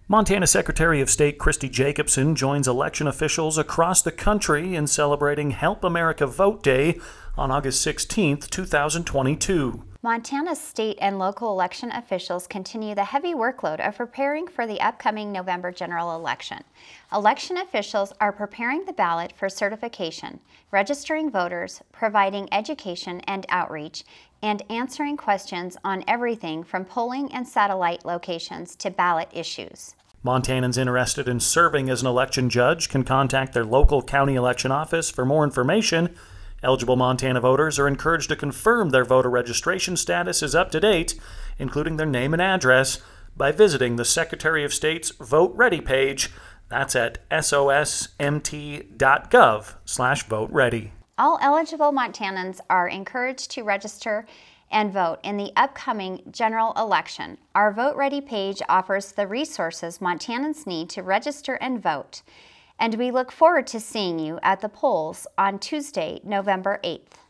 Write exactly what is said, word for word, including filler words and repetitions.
Montana Secretary of State Christy Jacobson joins election officials across the country in celebrating Help America Vote Day on August sixteenth, two thousand twenty-two. Montana's state and local election officials continue the heavy workload of preparing for the upcoming November general election. Election officials are preparing the ballot for certification, registering voters, providing education and outreach, and answering questions on everything from polling and satellite locations to ballot issues. Montanans interested in serving as an election judge can contact their local county election office for more information. Eligible Montana voters are encouraged to confirm their voter registration status is up to date, including their name and address, by visiting the Secretary of State's Vote Ready page. That's at sosmt.gov slash vote ready. All eligible Montanans are encouraged to register and vote in the upcoming general election. Our Vote Ready page offers the resources Montanans need to register and vote, and we look forward to seeing you at the polls on Tuesday, November eighth.